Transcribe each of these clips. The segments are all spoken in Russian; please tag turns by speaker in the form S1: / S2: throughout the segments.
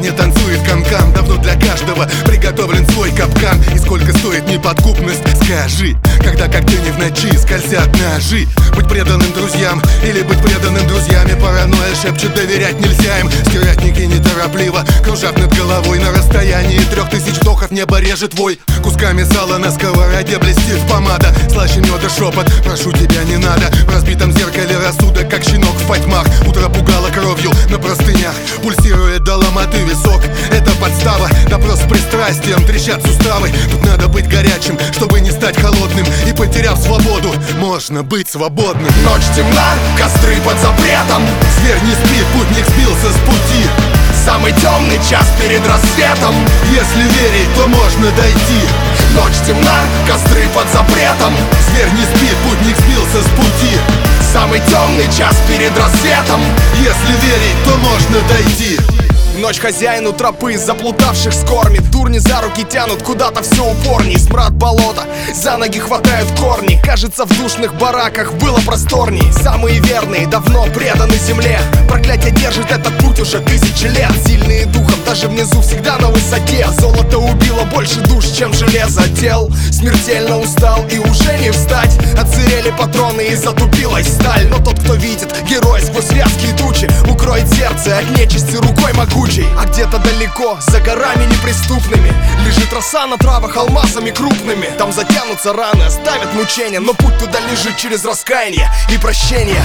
S1: не танцует канкан. Давно для каждого приготовлен свой капкан. И сколько стоит неподкупность, скажи, когда как день и в ночи скользят ножи. Быть преданным друзьям или быть преданным друзьями. Паранойя шепчет, доверять нельзя им. Стервятники неторопливо кружат над головой. На расстоянии 3000 вдохов небо режет вой. Кусками сала на сковороде блестит помада. Слаще меда шепот, прошу тебя не надо. В разбитом зеркале рассудок, как щенок в потьмах. Утро пугало кровью на простынях. Пульсирует до ломоты висок. Это подстава, допрос с пристрастием. Трещат суставы, тут надо быть горячим, чтобы не стать холодным. И потеряв свободу, можно быть свободным.
S2: Ночь темна, костры под запретом.
S1: Зверь не спит, путник сбился с пути.
S2: Самый темный час перед рассветом.
S1: Если верить, то можно дойти.
S2: Ночь темна, костры под запретом.
S1: Зверь не спит, путник сбился с пути.
S2: Самый темный час перед рассветом.
S1: Если верить, то можно дойти.
S2: Ночь хозяину тропы, заплутавших скормит. Дурни за руки тянут куда-то все упорней. Смрад болота, за ноги хватают корни. Кажется, в душных бараках было просторней. Самые верные давно преданы земле. Проклятие держит этот путь уже 1000 лет. Сильные духом, даже внизу всегда на высоте. Золото убило больше душ, чем железо. Тел смертельно устал и уже не встать. Отсырели патроны и затупилась сталь. Но тот, кто видит герой сквозь вязкие тучи, укроет сердце от нечисти рукой могучей. А где-то далеко, за горами неприступными, лежит роса на травах алмазами крупными. Там затянутся раны, оставят мучения, но путь туда лежит через раскаяние и прощение.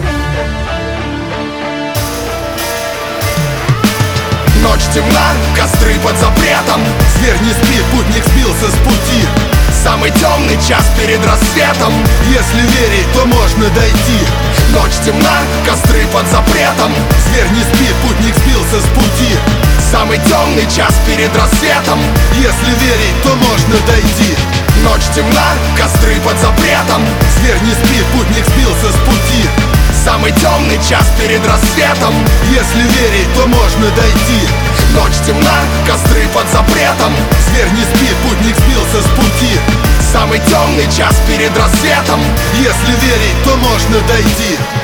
S2: Ночь темна, костры под запретом.
S1: Зверь не спит, путник сбился с пути.
S2: Самый темный час перед рассветом.
S1: Если верить, то можно дойти.
S2: Ночь темна, костры под запретом.
S1: Зверь не спит, путник сбился с пути.
S2: Самый темный час перед рассветом.
S1: Если верить, то можно дойти.
S2: Ночь темна, костры под запретом.
S1: Зверь не спит, путник сбился с пути.
S2: Самый темный час перед рассветом.
S1: Если верить, то можно дойти.
S2: Ночь темна, костры под запретом.
S1: Зверь не спит, путник сбился с пути.
S2: Самый темный час перед рассветом.
S1: Если верить, то можно дойти.